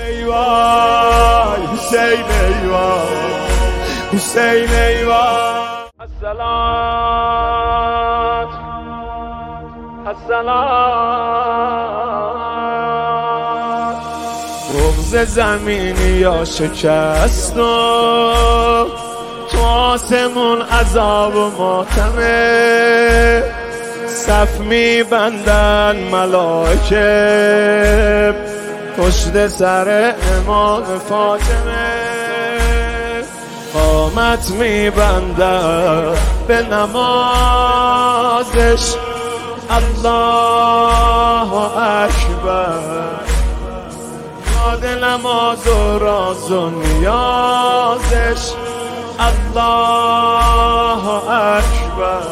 ای وای حسین ای وای حسین ای وای الصلاة الصلاة بغض زمینی یا شکست و تو آسمون عذاب و ماتمه صف میبندن ملائکه پشت سر امام فاطمه قامت میبندن به نمازش الله اکبر یاد نماز و راز و نیازش الله اکبر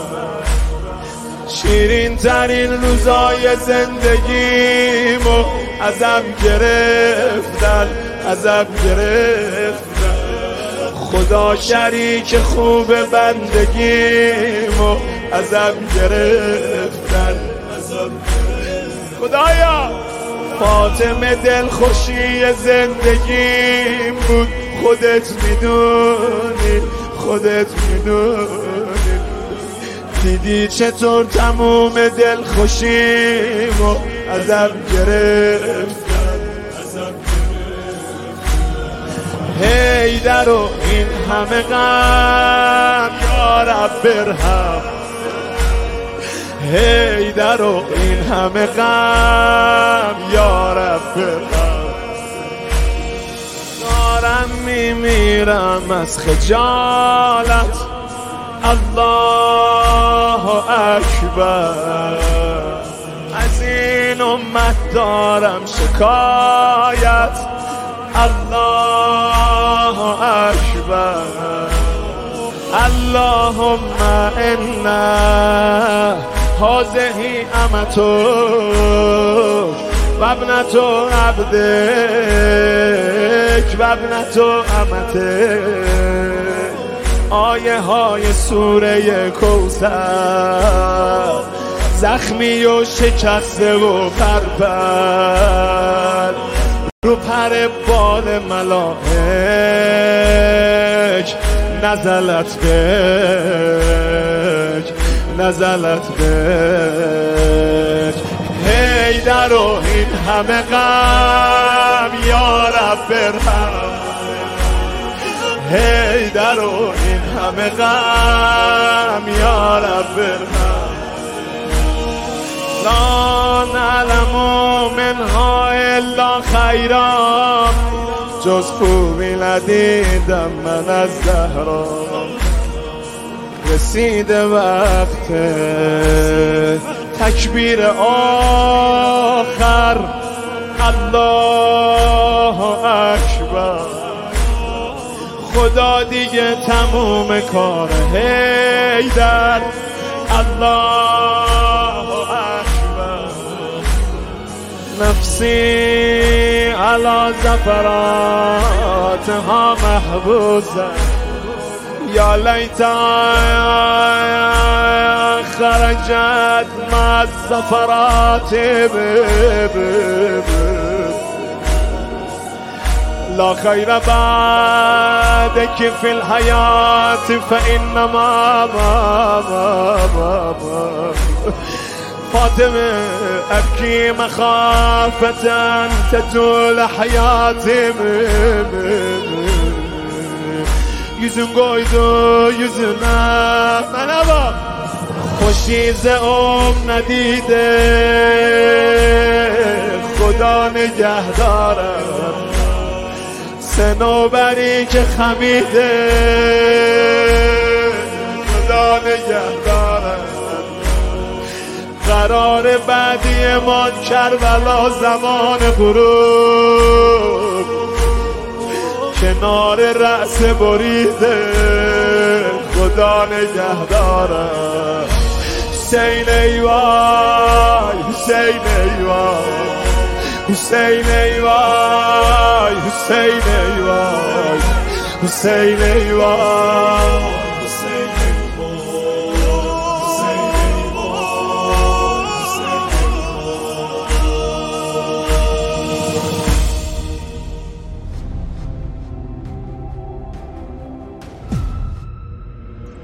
شیرین ترین روزای زندگیمو ازم گرفتن خدا شریک خوب بندگیمو ازم گرفتن خدایا فاطمه دلخوشی زندگیم بود خودت میدونی دیدی چطور تموم دلخوشیمو ازم گرفتن حیدر و این همه غم یا رب برهم حیدر و این همه غم یا رب برهم دارم میمیرم از خجالت الله اکبر از این امت دارم شکایت الله اکبر اللهم انا هذه امتک و ابنة عبدک و ابنة امتک آیه های سوره کوثر زخمی و شکسته و پرپر رو پر بال ملائک نزلت بک حیدر و این همه غم یا رب برهم حیدر و این همه غم یا رب برهم لا نعلم منها الا خیرا جز خوبی ندیدم من از زهرا رسیده وقت تکبیر آخر الله اکبر خدا دیگه تموم کار حیدر الله اکبر نفسی علی زفراتها محبوسه یا لیتا خرجت مع الزفرات لا خیر بعدك في الحياة فإنما فاطمه ابکی مخافة تطول حیاتي yüzün koydu yüzüne merhaba خوشی ندیده خدا نگهدارم صنوبری که خمیده خدا نگهدارم قرار بعدی ما کربلا زمان غروب کنار رأس بریده خدا نگهدارم حسین ای وای حسین ای وای حسین ای وای حسین ای وای حسین ای وای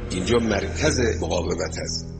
اینجا مرکز مقاومت است.